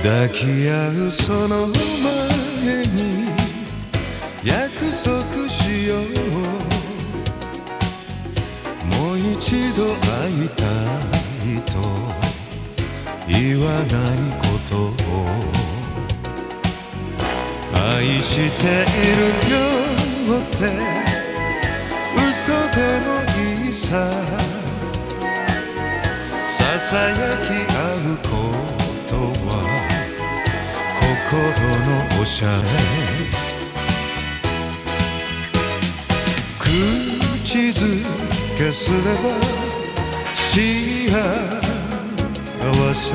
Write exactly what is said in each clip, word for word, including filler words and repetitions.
抱き合うその前に約束しよう。もう一度会いたいと言わないことを。愛しているよって嘘でもいいさ。ささやき合うことは心のおしゃれ。口づけすれば幸せ。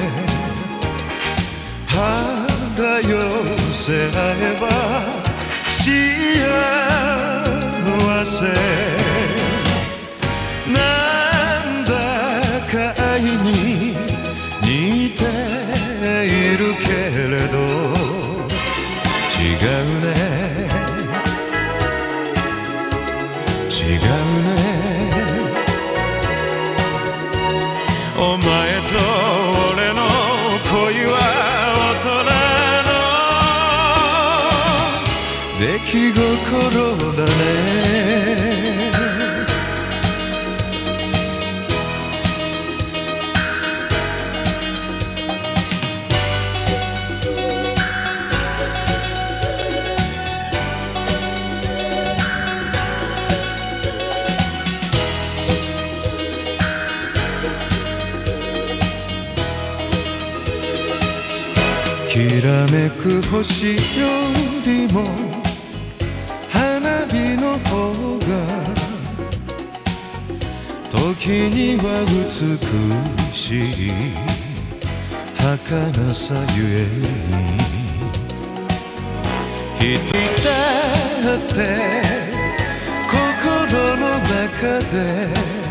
肌寄せ合えば幸せ。なんだか愛に似ているけれど違うね違うね。お前と俺の恋は大人の出来心だね。きらめく星よりも花火の方が時には美しい儚さゆえに。一人だって心の中で